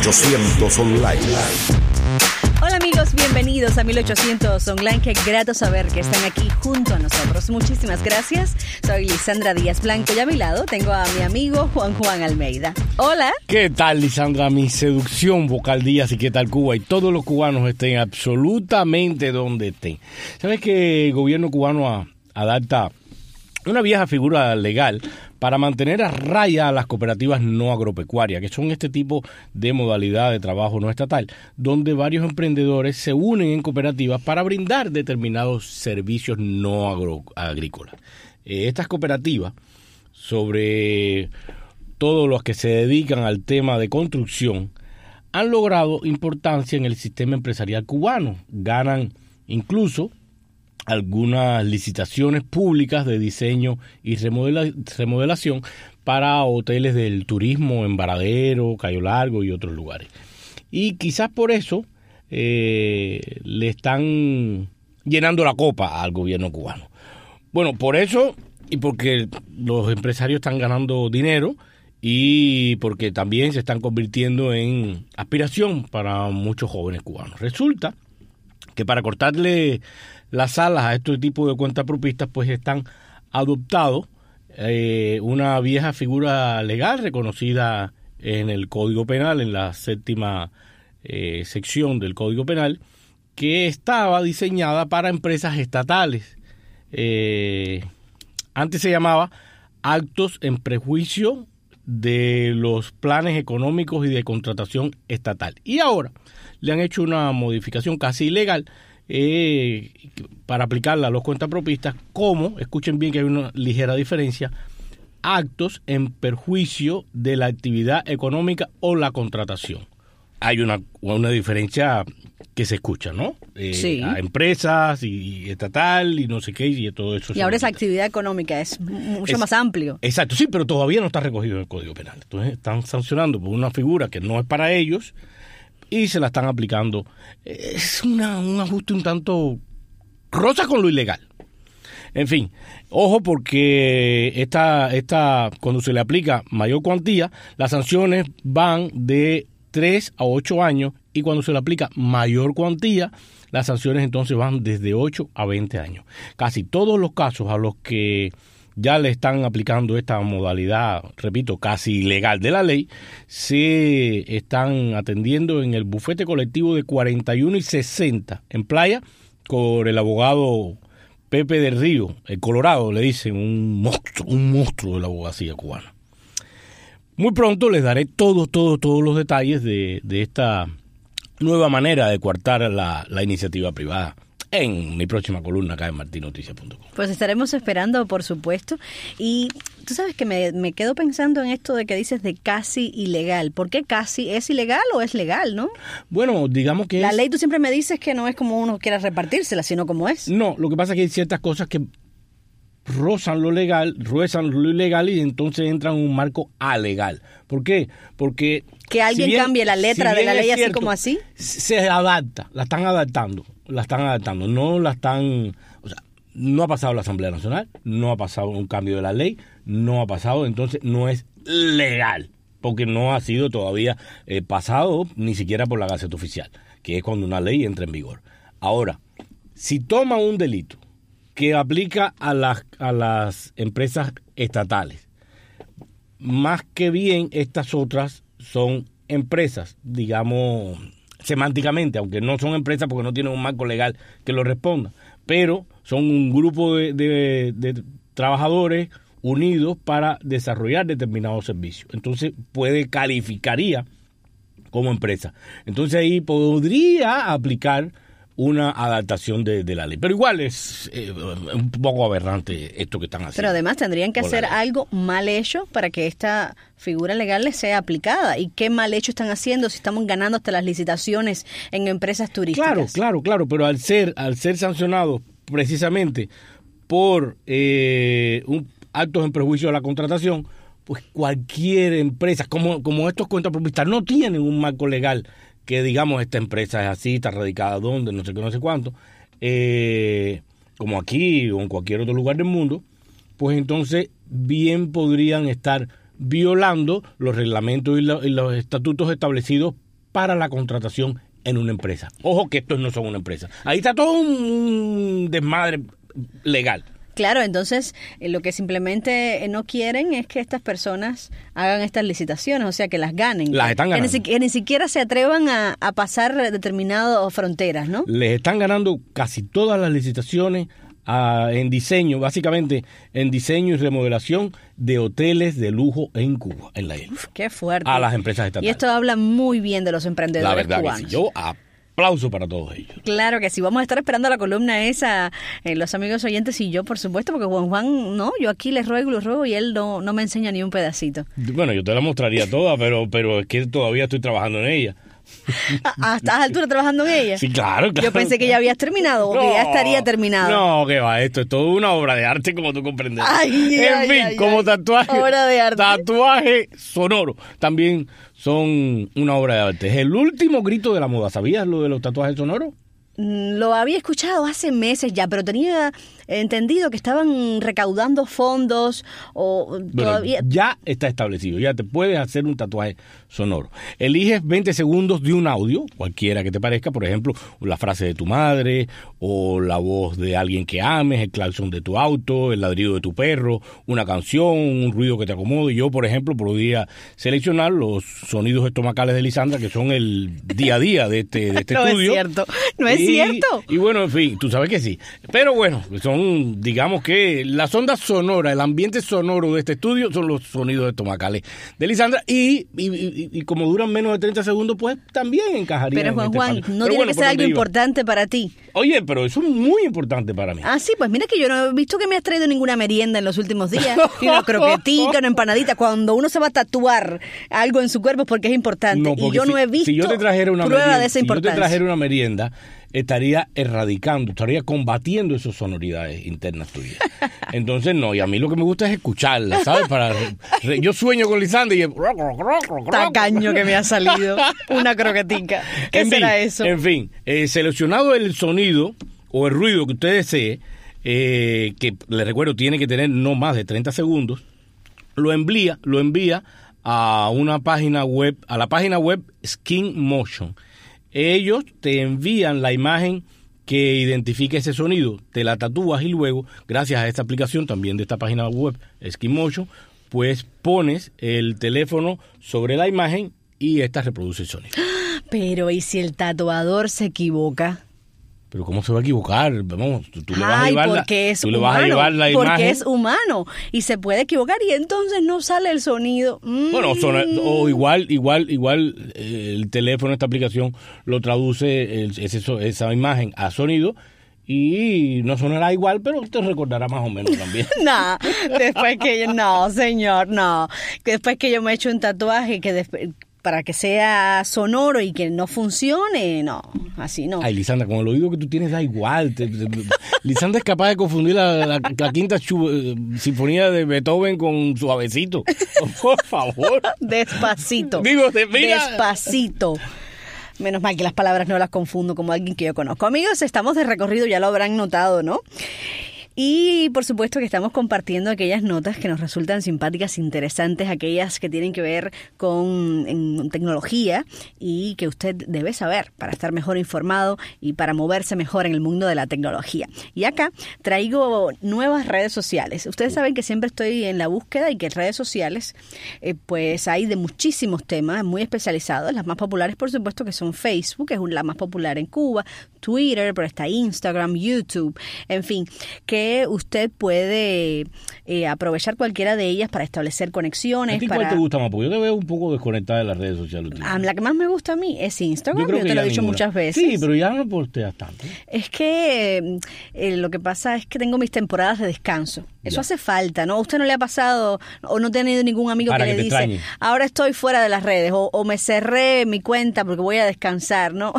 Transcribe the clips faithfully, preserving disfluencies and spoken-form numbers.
ochocientos Online. Hola amigos, bienvenidos a mil ochocientos Online. Qué grato saber que están aquí junto a nosotros. Muchísimas gracias. Soy Lisandra Díaz Blanco y a mi lado tengo a mi amigo Juan Juan Almeida. Hola. ¿Qué tal, Lisandra? Mi seducción vocal Díaz y qué tal Cuba y todos los cubanos estén absolutamente donde estén. ¿Sabes que el gobierno cubano adapta una vieja figura legal para mantener a raya a las cooperativas no agropecuarias, que son este tipo de modalidad de trabajo no estatal, donde varios emprendedores se unen en cooperativas para brindar determinados servicios no agro, agrícolas? Eh, estas cooperativas, sobre todo los que se dedican al tema de construcción, han logrado importancia en el sistema empresarial cubano. Ganan incluso algunas licitaciones públicas de diseño y remodela, remodelación para hoteles del turismo en Varadero, Cayo Largo y otros lugares. Y quizás por eso eh, le están llenando la copa al gobierno cubano. Bueno, por eso y porque los empresarios están ganando dinero y porque también se están convirtiendo en aspiración para muchos jóvenes cubanos. Resulta que para cortarle las alas a este tipo de cuentapropistas, pues están adoptado eh, una vieja figura legal reconocida en el Código Penal, en la séptima eh, sección del Código Penal, que estaba diseñada para empresas estatales. Eh, antes se llamaba actos en prejuicio de los planes económicos y de contratación estatal. Y ahora le han hecho una modificación casi ilegal eh, para aplicarla a los cuentapropistas, como, escuchen bien que hay una ligera diferencia, actos en perjuicio de la actividad económica o la contratación. Hay una, una diferencia que se escucha, ¿no? Eh, sí. A empresas y, y estatal y no sé qué y todo eso. Y ahora esa actividad económica es mucho es, más amplio. Exacto, sí, pero todavía no está recogido en el Código Penal. Entonces están sancionando por una figura que no es para ellos y se la están aplicando. Es una, un ajuste un tanto roza con lo ilegal. En fin, ojo porque esta, esta, cuando se le aplica mayor cuantía, las sanciones van de tres a ocho años y cuando se le aplica mayor cuantía, las sanciones entonces van desde ocho a veinte años. Casi todos los casos a los que ya le están aplicando esta modalidad, repito, casi ilegal de la ley, se están atendiendo en el bufete colectivo de cuarenta y uno y sesenta en Playa por el abogado Pepe del Río, el Colorado, le dicen, un monstruo, un monstruo de la abogacía cubana. Muy pronto les daré todos, todos, todos los detalles de, de esta nueva manera de coartar la, la iniciativa privada en mi próxima columna acá en martin noticias punto com. Pues estaremos esperando, por supuesto. Y tú sabes que me, me quedo pensando en esto de que dices de casi ilegal. ¿Por qué casi? ¿Es ilegal o es legal, no? Bueno, digamos que La es... ley tú siempre me dices que no es como uno quiera repartírsela, sino como es. No, lo que pasa es que hay ciertas cosas que rozan lo legal, rozan lo ilegal y entonces entran en un marco alegal. ¿Por qué? Porque que alguien si bien, cambie la letra si de la ley cierto, así como así. Se adapta, la están adaptando, la están adaptando, no la están, o sea, no ha pasado la Asamblea Nacional, no ha pasado un cambio de la ley, no ha pasado, entonces no es legal, porque no ha sido todavía eh, pasado ni siquiera por la Gaceta Oficial, que es cuando una ley entra en vigor. Ahora, si toman un delito que aplica a las, a las empresas estatales, más que bien estas otras son empresas, digamos, semánticamente, aunque no son empresas porque no tienen un marco legal que lo responda, pero son un grupo de, de, de trabajadores unidos para desarrollar determinados servicios. Entonces puede, calificaría como empresa. Entonces ahí podría aplicar una adaptación de, de la ley. Pero igual es eh, un poco aberrante esto que están haciendo. Pero además tendrían que hacer algo mal hecho para que esta figura legal les sea aplicada. ¿Y qué mal hecho están haciendo si estamos ganando hasta las licitaciones en empresas turísticas? Claro, claro, claro, pero al ser, al ser sancionados precisamente por eh, un, actos en perjuicio de la contratación, pues cualquier empresa, como, como estos cuentapropistas, no tienen un marco legal que digamos esta empresa es así, está radicada donde, no sé qué, no sé cuánto, eh, como aquí o en cualquier otro lugar del mundo, pues entonces bien podrían estar violando los reglamentos y, lo, y los estatutos establecidos para la contratación en una empresa. Ojo que estos no son una empresa. Ahí está todo un desmadre legal. Claro, entonces eh, lo que simplemente eh, no quieren es que estas personas hagan estas licitaciones, o sea, que las ganen. Las están ganando. Que ni, que ni siquiera se atrevan a, a pasar determinadas fronteras, ¿no? Les están ganando casi todas las licitaciones a, en diseño, básicamente en diseño y remodelación de hoteles de lujo en Cuba, en la isla. Uf, qué fuerte. A las empresas estatales. Y esto habla muy bien de los emprendedores la verdad cubanos. Que sí. Yo aplauso para todos ellos. Claro que sí, vamos a estar esperando la columna esa, eh, los amigos oyentes y yo, por supuesto, porque Juan Juan, no, yo aquí les ruego y les ruego y él no, no me enseña ni un pedacito. Bueno, yo te la mostraría toda, pero, pero es que todavía estoy trabajando en ella. ¿A estas alturas trabajando en ella? Sí, claro, claro. Yo pensé que ya habías terminado o no, que ya estaría terminado. No, que va, esto es toda una obra de arte, como tú comprendes. Ay, en ay, fin, ay, como ay. tatuaje, Obra de arte. Tatuaje sonoro, también son una obra de arte. Es el último grito de la moda. ¿Sabías lo de los tatuajes sonoros? Lo había escuchado hace meses ya, pero tenía entendido que estaban recaudando fondos o bueno, todavía... Ya está establecido, ya te puedes hacer un tatuaje sonoro. Eliges veinte segundos de un audio, cualquiera que te parezca, por ejemplo, la frase de tu madre o la voz de alguien que ames, el claxon de tu auto, el ladrido de tu perro, una canción, un ruido que te acomode. Yo, por ejemplo, podría seleccionar los sonidos estomacales de Lisandra, que son el día a día de este, de este no estudio. No es cierto, no es y, cierto. Y bueno, en fin, tú sabes que sí. Pero bueno, son, digamos que las ondas sonoras, el ambiente sonoro de este estudio son los sonidos estomacales de Lisandra y, y, y, y como duran menos de treinta segundos, pues también encajaría. Pero Juan en este Juan, panel. no Pero tiene bueno, que ser algo iba. importante para ti. Oye, pero eso es muy importante para mí. Ah, sí, pues mira que yo no he visto que me has traído ninguna merienda en los últimos días, ni una croquetita, una empanadita. Cuando uno se va a tatuar algo en su cuerpo es porque es importante. No, y yo si, no he visto si yo te trajera una prueba merienda, de esa si importancia. yo te trajera una merienda, estaría erradicando, estaría combatiendo esas sonoridades internas tuyas. Entonces, no, y a mí lo que me gusta es escucharla, ¿sabes? Para re, re, yo sueño con Lisandra y... Tacaño que me ha salido una croquetica. ¿Qué en será fin, eso? En fin, eh, seleccionado el sonido o el ruido que usted desee, eh, que les recuerdo tiene que tener no más de treinta segundos, lo envía, lo envía a una página web, a la página web Skin Motion. Ellos te envían la imagen que identifique ese sonido, te la tatúas y luego, gracias a esta aplicación también de esta página web Skin Motion, pues pones el teléfono sobre la imagen y esta reproduce el sonido. Pero ¿y si el tatuador se equivoca? Pero ¿cómo se va a equivocar? Vamos, tú, tú le vas Ay, a llevar porque la, es tú le humano, vas a llevar la porque imagen. es humano y se puede equivocar y entonces no sale el sonido. Mm. Bueno, sona, o igual, igual, igual eh, el teléfono, esta aplicación lo traduce el, ese, esa imagen a sonido y no sonará igual, pero te recordará más o menos también. No, después que yo, no, señor, no. Después que yo me he hecho un tatuaje que después, para que sea sonoro y que no funcione, no, así no. Ay, Lisandra, con el oído que tú tienes da igual. Te, te, Lisandra es capaz de confundir la, la, la quinta chu, eh, sinfonía de Beethoven con Suavecito. Por favor. Despacito. Digo, de, mira. Despacito. Menos mal que las palabras no las confundo como alguien que yo conozco. Amigos, estamos de recorrido, ya lo habrán notado, ¿no? Y por supuesto que estamos compartiendo aquellas notas que nos resultan simpáticas, interesantes, aquellas que tienen que ver con en, tecnología y que usted debe saber para estar mejor informado y para moverse mejor en el mundo de la tecnología. Y acá traigo nuevas redes sociales. Ustedes saben que siempre estoy en la búsqueda y que en redes sociales eh, pues hay de muchísimos temas muy especializados. Las más populares, por supuesto, que son Facebook, que es la más popular en Cuba, Twitter, pero está Instagram, YouTube, en fin, que usted puede eh, aprovechar cualquiera de ellas para establecer conexiones. ¿A ti para... cuál te gusta más? Porque yo te veo un poco desconectada de las redes sociales. Ah, la que más me gusta a mí es Instagram, yo, yo te lo he dicho ninguna. muchas veces. Sí, pero ya no posteas tanto. Es que eh, lo que pasa es que tengo mis temporadas de descanso. Eso ya. Hace falta, ¿no? ¿A usted no le ha pasado o no ha tenido ningún amigo para que, que le te dice, extrañe. Ahora estoy fuera de las redes o, o me cerré mi cuenta porque voy a descansar, ¿no?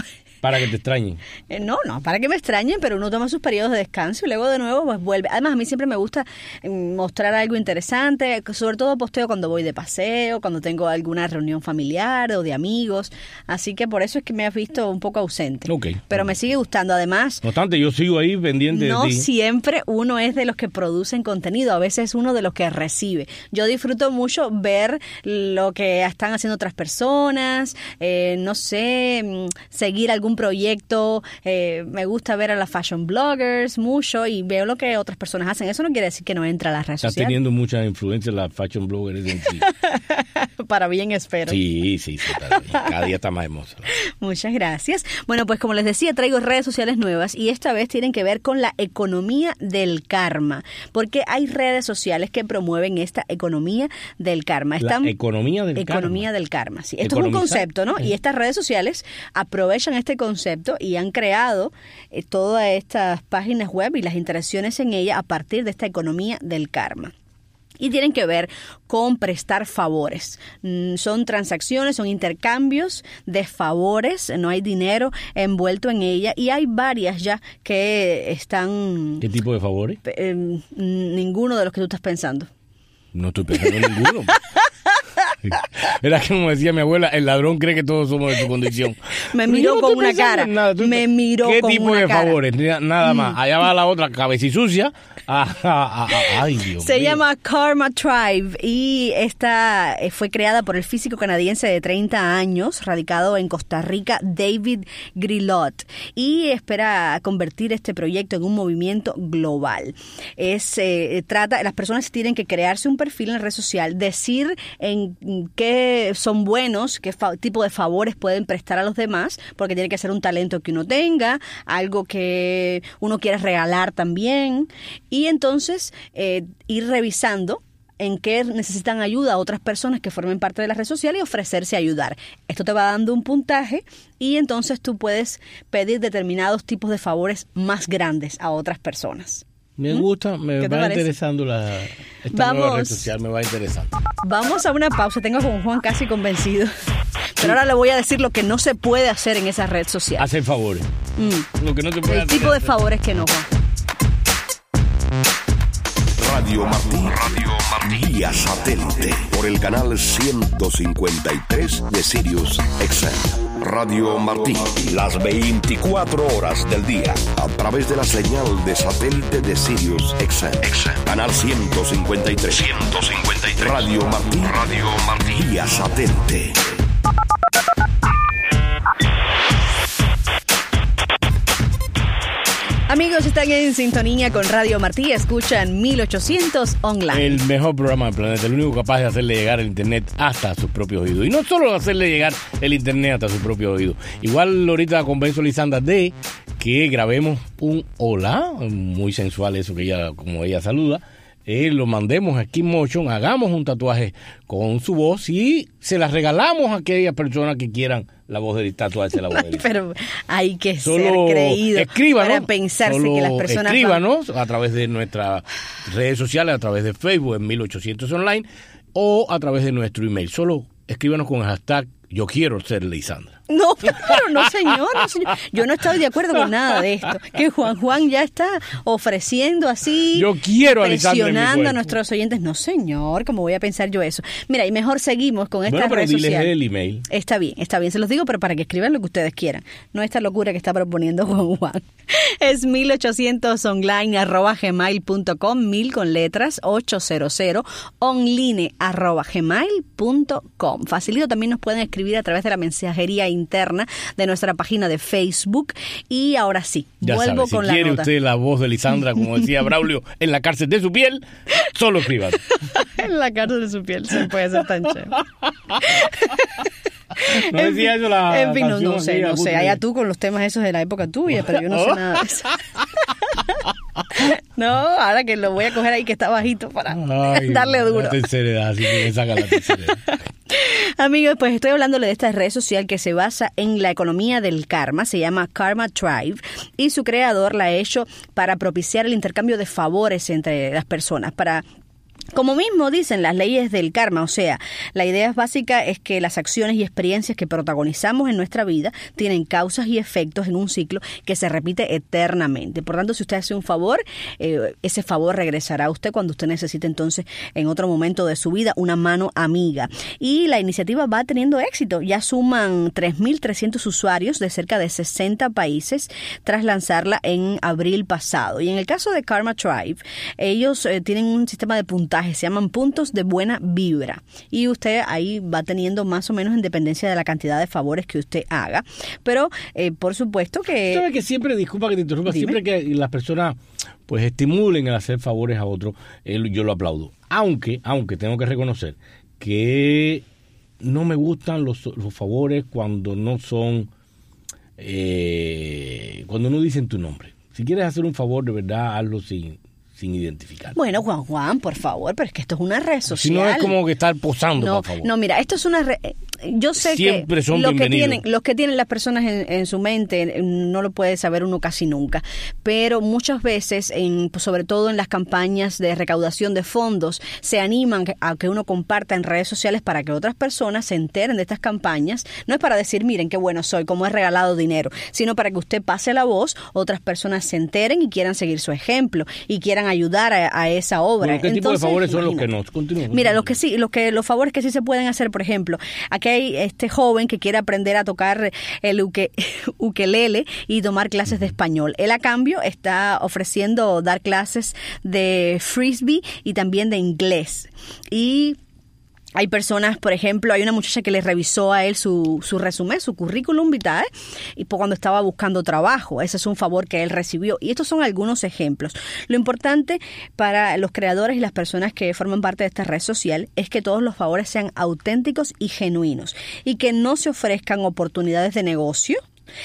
Para que te extrañen. Eh, no, no, para que me extrañen, pero uno toma sus periodos de descanso y luego de nuevo pues vuelve. Además, a mí siempre me gusta eh, mostrar algo interesante, sobre todo posteo cuando voy de paseo, cuando tengo alguna reunión familiar o de amigos, así que por eso es que me has visto un poco ausente. Okay. Pero me sigue gustando, además. No obstante, yo sigo ahí pendiente no de ti. No siempre uno es de los que producen contenido, a veces es uno de los que recibe. Yo disfruto mucho ver lo que están haciendo otras personas, eh, no sé, seguir algún proyecto, eh, me gusta ver a las fashion bloggers mucho y veo lo que otras personas hacen. Eso no quiere decir que no entra a las redes Estás sociales. teniendo mucha influencia en las fashion bloggers en ti. Para bien, espero. Sí, sí, sí, para bien. Cada día está más hermosa. Muchas gracias. Bueno, pues como les decía, traigo redes sociales nuevas y esta vez tienen que ver con la economía del karma, porque hay redes sociales que promueven esta economía del karma. Están, la economía del economía karma. del karma, sí. Esto Economizar. es un concepto, ¿no? Y estas redes sociales aprovechan este concepto y han creado eh, todas estas páginas web y las interacciones en ella a partir de esta economía del karma. Y tienen que ver con prestar favores. Mm, son transacciones, son intercambios de favores, no hay dinero envuelto en ella y hay varias ya que están... ¿Qué tipo de favores? Eh, ninguno de los que tú estás pensando. No estoy pensando en ninguno. Era como decía mi abuela, el ladrón cree que todos somos de su condición. Me miró no con estoy una cara. Nada. Tú, me miró ¿Qué con tipo una de cara? favores? Nada más. Allá va la otra cabecisucia. Ah, ah, ah, ay, Dios Se mío. llama Karma Tribe y esta fue creada por el físico canadiense de treinta años, radicado en Costa Rica, David Grilot, y espera convertir este proyecto en un movimiento global. Es eh, trata, las personas tienen que crearse un perfil en la red social, decir en qué son buenos, qué fa- tipo de favores pueden prestar a los demás, porque tiene que ser un talento que uno tenga, algo que uno quiera regalar también, y entonces eh, ir revisando en qué necesitan ayuda a otras personas que formen parte de la red social y ofrecerse a ayudar. Esto te va dando un puntaje y entonces tú puedes pedir determinados tipos de favores más grandes a otras personas. Me gusta, me ¿Qué te va parece? interesando la esta Vamos. nueva red social, me va interesando. Vamos a una pausa, tengo con Juan casi convencido, pero ahora le voy a decir lo que no se puede hacer en esa red social. Hacer favores. Mm. Lo que no se puede El hacer. tipo de favores que no, Juan. Radio Martí, Radio Martí, vía satélite por el canal ciento cincuenta y tres de Sirius X M. Radio Martí, las veinticuatro horas del día, a través de la señal de satélite de Sirius X M. Canal ciento cincuenta y tres. ciento cincuenta y tres. Radio Martí, Radio Martí, vía satélite. Amigos, están en sintonía con Radio Martí, escuchan mil ochocientos online. El mejor programa del planeta, el único capaz de hacerle llegar el internet hasta sus propios oídos. Y no solo hacerle llegar el internet hasta sus propios oídos. Igual ahorita convenzo a Lisandra de que grabemos un hola, muy sensual eso que ella, como ella saluda. Eh, lo mandemos a Skin Motion, hagamos un tatuaje con su voz y se las regalamos a aquellas personas que quieran la voz de tatuarse la voz de Lisandra. Pero hay que Solo ser creído escríbanos, para pensarse solo que las personas van- escríbanos a través de nuestras redes sociales, a través de Facebook en mil ochocientos online o a través de nuestro email. Solo escríbanos con el hashtag yo quiero ser Lisandra. No, pero no señor, no señor. Yo no estoy de acuerdo con nada de esto. Que Juan Juan ya está ofreciendo así. Yo quiero a Lisandra en mi presionando a cuerpo. nuestros oyentes. No señor, ¿cómo voy a pensar yo eso? Mira, y mejor seguimos con esta Bueno, pero red diles social. el email. Está bien, está bien, se los digo, pero para que escriban lo que ustedes quieran. No esta locura que está proponiendo Juan Juan. Es mil ochocientos online arroba gmail punto com, mil con letras, ochocientos online arroba gmail punto com. Facilito, también nos pueden escribir a través de la mensajería interna de nuestra página de Facebook. Y ahora sí, Ya vuelvo sabe, si con la quiere nota. usted la voz de Lisandra, como decía Braulio, en la cárcel de su piel, solo escriban. En la cárcel de su piel se puede ser tan chévere. ¿No decía eso la En fin, no, canción no sé, aquella, no sé. puta? Allá tú con los temas esos de la época tuya, pero yo no sé nada de eso. No, ahora que lo voy a coger ahí que está bajito para Ay, darle duro. La tercera edad, así que me saca la tercera edad. Amigos, pues estoy hablándole de esta red social que se basa en la economía del karma, se llama Karma Tribe, y su creador la ha hecho para propiciar el intercambio de favores entre las personas, para Como mismo dicen las leyes del karma, o sea, la idea básica es que las acciones y experiencias que protagonizamos en nuestra vida tienen causas y efectos en un ciclo que se repite eternamente. Por tanto, si usted hace un favor, eh, ese favor regresará a usted cuando usted necesite entonces en otro momento de su vida una mano amiga. Y la iniciativa va teniendo éxito. Ya suman tres mil trescientos usuarios de cerca de sesenta países tras lanzarla en abril pasado. Y en el caso de Karma Tribe, ellos eh, tienen un sistema de puntaje, se llaman puntos de buena vibra, y usted ahí va teniendo más o menos en dependencia de la cantidad de favores que usted haga, pero eh, por supuesto que... ¿Sabes que siempre, disculpa que te interrumpa, Dime. siempre que las personas pues estimulen el hacer favores a otros, eh, yo lo aplaudo, aunque, aunque tengo que reconocer que no me gustan los, los favores cuando no son, eh, cuando no dicen tu nombre. Si quieres hacer un favor, de verdad, hazlo sin... sin identificar. Bueno, Juan Juan, por favor, pero es que esto es una red social. Si no es como que estar posando, no, por favor. No, mira, esto es una red... Yo sé Siempre que son lo que bienvenidos. tienen, los que tienen las personas en, en su mente no lo puede saber uno casi nunca, pero muchas veces, en, sobre todo en las campañas de recaudación de fondos, se animan a que uno comparta en redes sociales para que otras personas se enteren de estas campañas. No es para decir, miren qué bueno soy, cómo he regalado dinero, sino para que usted pase la voz, otras personas se enteren y quieran seguir su ejemplo y quieran ayudar a, a esa obra. Bueno, ¿qué Entonces, tipo de favores son imagínate. los que no? Continúa. Mira, los que sí, los que los favores que sí se pueden hacer, por ejemplo, aquí hay este joven que quiere aprender a tocar el uke, ukelele y tomar clases de español. Él a cambio está ofreciendo dar clases de frisbee y también de inglés. Y hay personas, por ejemplo, hay una muchacha que le revisó a él su, su resumen, su currículum vitae, y por cuando estaba buscando trabajo. Ese es un favor que él recibió. Y estos son algunos ejemplos. Lo importante para los creadores y las personas que forman parte de esta red social es que todos los favores sean auténticos y genuinos y que no se ofrezcan oportunidades de negocio,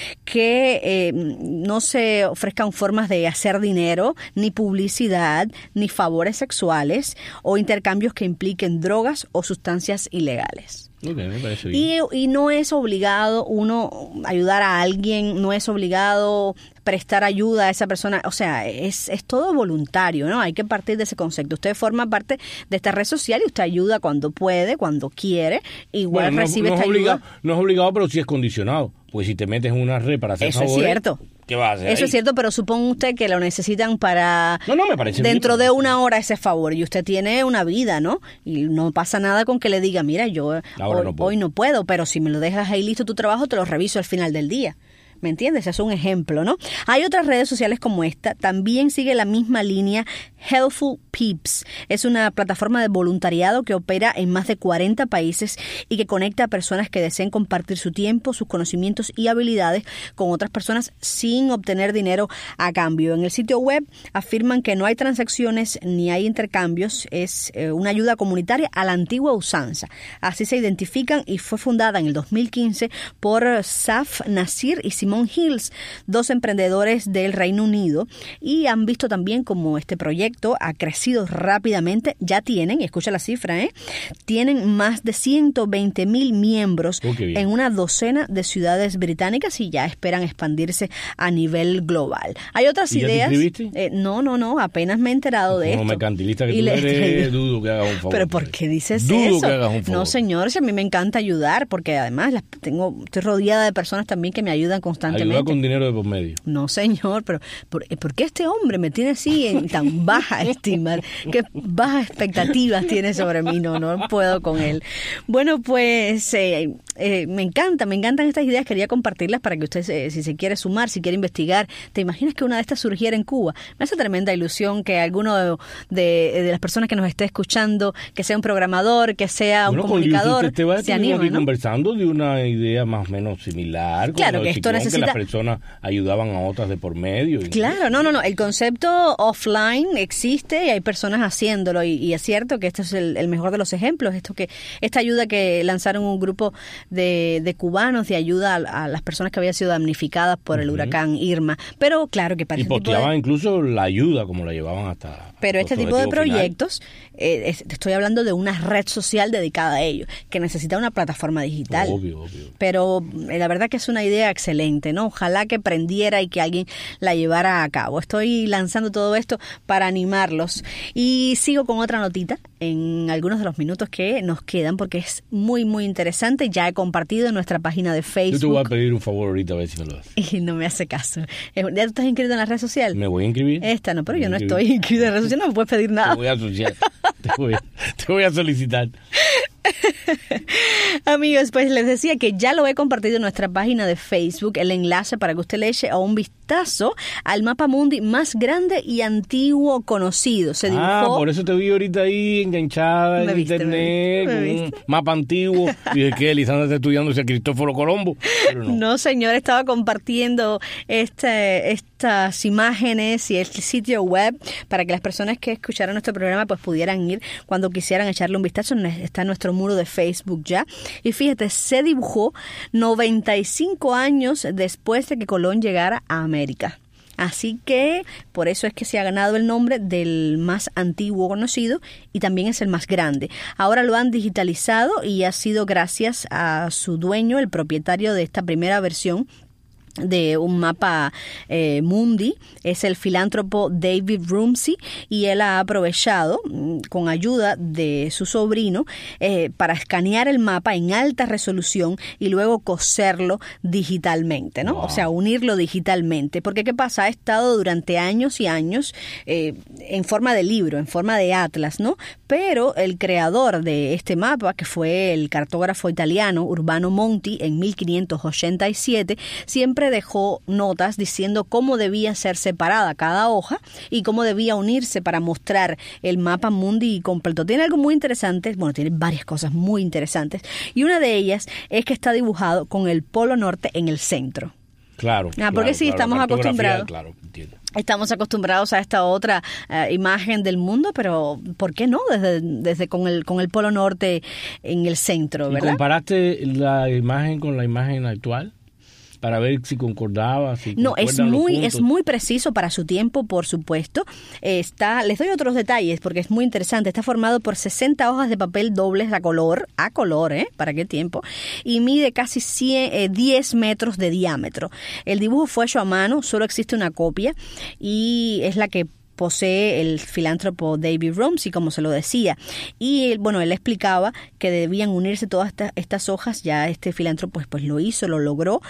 que eh, no se ofrezcan formas de hacer dinero, ni publicidad, ni favores sexuales o intercambios que impliquen drogas o sustancias ilegales. Okay, me parece bien. Y, y no es obligado uno ayudar a alguien, no es obligado prestar ayuda a esa persona, o sea, es, es todo voluntario, ¿no? Hay que partir de ese concepto. Usted forma parte de esta red social y usted ayuda cuando puede, cuando quiere, igual Bueno, no, recibe no esta es obligado, ayuda. no es obligado, pero sí es condicionado. Pues si te metes en una red para hacer Eso favores, es cierto. ¿qué vas a hacer Eso ahí? es cierto, pero suponga usted que lo necesitan para No, no, me parece dentro bien. de una hora ese favor y usted tiene una vida, ¿no? Y no pasa nada con que le diga, mira, yo Ahora hoy, no puedo. hoy no puedo, pero si me lo dejas ahí listo tu trabajo, te lo reviso al final del día. ¿Me entiendes? Eso es un ejemplo, ¿no? Hay otras redes sociales como esta. También sigue la misma línea. Helpful Peeps es una plataforma de voluntariado que opera en más de cuarenta países y que conecta a personas que deseen compartir su tiempo, sus conocimientos y habilidades con otras personas sin obtener dinero a cambio. En el sitio web afirman que no hay transacciones ni hay intercambios. Es eh, una ayuda comunitaria a la antigua usanza. Así se identifican y fue fundada en el dos mil quince por Saf Nasir y Simone Hills, dos emprendedores del Reino Unido, y han visto también como este proyecto ha crecido rápidamente. Ya tienen, y escucha la cifra, ¿eh? tienen más de ciento veinte mil miembros Oh, qué bien. en una docena de ciudades británicas y ya esperan expandirse a nivel global. Hay otras ¿Y ya te ideas. inscribiste? Eh, no, no, no, apenas me he enterado de Como esto. mercantilista que Y tú le he eres, traído- dudo que hagas un favor. Pero ¿por qué dices Dudo eso? que hagas un favor. No, señor, si a mí me encanta ayudar, porque además las tengo, estoy rodeada de personas también que me ayudan constantemente. Ayuda con dinero de por medio. No, señor, pero ¿por, ¿por qué este hombre me tiene así en tan baja estima? ¿Qué bajas expectativas tiene sobre mí? No, no puedo con él. Bueno, pues eh, eh, me encanta, me encantan estas ideas. Quería compartirlas para que usted, eh, si se quiere sumar, si quiere investigar, ¿te imaginas que una de estas surgiera en Cuba? Me hace tremenda ilusión que alguno de, de, de las personas que nos esté escuchando, que sea un programador, que sea Bueno, un con comunicador, Yusuf Esteban se estuvimos anime, aquí ¿no? conversando de una idea más o menos similar. Claro, con que el esto ciclón, necesita- que las personas ayudaban a otras de por medio. y- Claro, no, no, no. El concepto offline existe y hay personas haciéndolo y, y es cierto que este es el, el mejor de los ejemplos. Esto que esta ayuda que lanzaron un grupo de, de cubanos de ayuda a, a las personas que habían sido damnificadas por el Ujú. huracán Irma. Pero claro que para Y este tipo posteaban de, incluso la ayuda como la llevaban hasta... pero este hasta tipo de objetivo final. proyectos, eh, es- te estoy hablando de una red social dedicada a ello, que necesita una plataforma digital. Obvio, obvio. Pero eh, la verdad que es una idea excelente. excelente, ¿no? Ojalá que prendiera y que alguien la llevara a cabo. Estoy lanzando todo esto para animarlos. Y sigo con otra notita en algunos de los minutos que nos quedan porque es muy, muy interesante. Ya he compartido en nuestra página de Facebook. Yo te voy a pedir un favor ahorita a ver si me lo haces. Y no me hace caso. ¿Ya tú estás inscrito en la red social? ¿Me voy a inscribir? Esta no, pero yo no estoy inscrito en la red social, no me puedes pedir nada. Te voy a asociar. te, voy a, te voy a solicitar. Amigos, pues les decía que ya lo he compartido en nuestra página de Facebook, el enlace para que usted le eche a un vistazo al mapa mundi más grande y antiguo conocido. Se dibujó... Ah, por eso te vi ahorita ahí enganchada en viste, internet, me con viste. un mapa antiguo. Y de que Lisandra está estudiando a Cristóforo Colombo. Pero no. No, señor, estaba compartiendo este, estas imágenes y el sitio web para que las personas que escucharan nuestro programa pues pudieran ir cuando quisieran echarle un vistazo. Está en nuestro muro de Facebook ya. Y fíjate, se dibujó noventa y cinco años después de que Colón llegara a América. Así que por eso es que se ha ganado el nombre del más antiguo conocido y también es el más grande. Ahora lo han digitalizado y ha sido gracias a su dueño, el propietario de esta primera versión de un mapa eh, mundi, es el filántropo David Rumsey, y él ha aprovechado con ayuda de su sobrino eh, para escanear el mapa en alta resolución y luego coserlo digitalmente, ¿no? Wow. O sea, unirlo digitalmente. Porque ¿qué pasa? Ha estado durante años y años eh, en forma de libro, en forma de atlas, ¿no? Pero el creador de este mapa, que fue el cartógrafo italiano Urbano Monti en mil quinientos ochenta y siete, siempre dejó notas diciendo cómo debía ser separada cada hoja y cómo debía unirse para mostrar el mapa mundi completo. Tiene algo muy interesante, bueno, tiene varias cosas muy interesantes, y una de ellas es que está dibujado con el Polo Norte en el centro. Claro. Ah, porque claro, sí, claro, estamos acostumbrados. Claro, entiendo. Estamos acostumbrados a esta otra uh, imagen del mundo, pero ¿por qué no? Desde, desde con el con el Polo Norte en el centro, ¿verdad? ¿Y comparaste la imagen con la imagen actual? Para ver si concordaba, si no, es muy los es muy preciso para su tiempo, por supuesto. Está, les doy otros detalles porque es muy interesante. Está formado por sesenta hojas de papel dobles a color, a color, ¿eh? ¿Para qué tiempo? Y mide casi cien, eh, diez metros de diámetro. El dibujo fue hecho a mano, solo existe una copia y es la que posee el filántropo David Rumsey, como se lo decía. Y bueno, él explicaba que debían unirse todas estas, estas hojas. Ya este filántropo pues, pues lo hizo, lo logró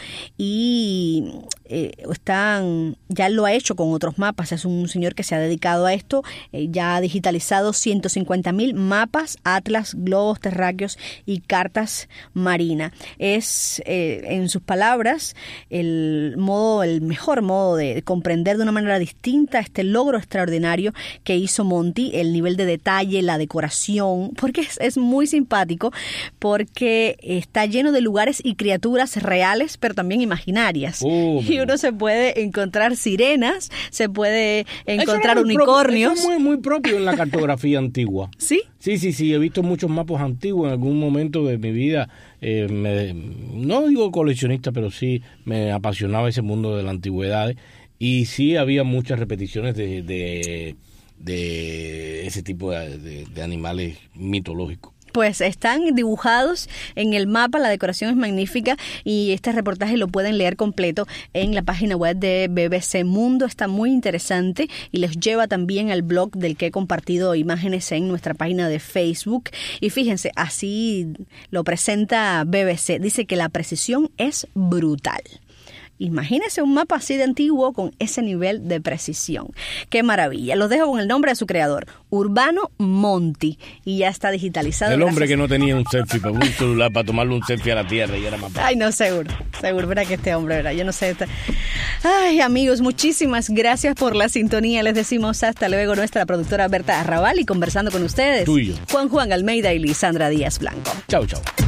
y eh, están, ya lo ha hecho con otros mapas. Es un señor que se ha dedicado a esto. Eh, ya ha digitalizado ciento cincuenta mil mapas, atlas, globos terráqueos y cartas marinas. Es, eh, en sus palabras, el modo, el mejor modo de comprender de una manera distinta este logro extraordinario extraordinario que hizo Monti, el nivel de detalle, la decoración, porque es, es muy simpático, porque está lleno de lugares y criaturas reales, pero también imaginarias. Uh, y uno se puede encontrar sirenas, se puede encontrar unicornios. Propio, eso es muy, muy propio en la cartografía antigua. ¿Sí? Sí, sí, sí, he visto muchos mapas antiguos en algún momento de mi vida. Eh, me, no digo coleccionista, pero sí me apasionaba ese mundo de la antigüedad. Y sí había muchas repeticiones de, de, de ese tipo de, de, de animales mitológicos. Pues están dibujados en el mapa, la decoración es magnífica y este reportaje lo pueden leer completo en la página web de B B C Mundo. Está muy interesante y les lleva también al blog del que he compartido imágenes en nuestra página de Facebook. Y fíjense, así lo presenta B B C. Dice que la precisión es brutal. Imagínese un mapa así de antiguo con ese nivel de precisión. ¡Qué maravilla! Los dejo con el nombre de su creador, Urbano Monti, y ya está digitalizado. El hombre gracias. Que no tenía un selfie, para un celular para tomarle un selfie a la tierra y era más fácil. Ay, no, seguro, seguro, verá que este hombre, verá, yo no sé. Está... Ay, amigos, muchísimas gracias por la sintonía. Les decimos hasta luego nuestra productora Berta Arrabal y conversando con ustedes, Tuyo. Juan Juan Almeida y Lisandra Díaz Blanco. Chau, chau.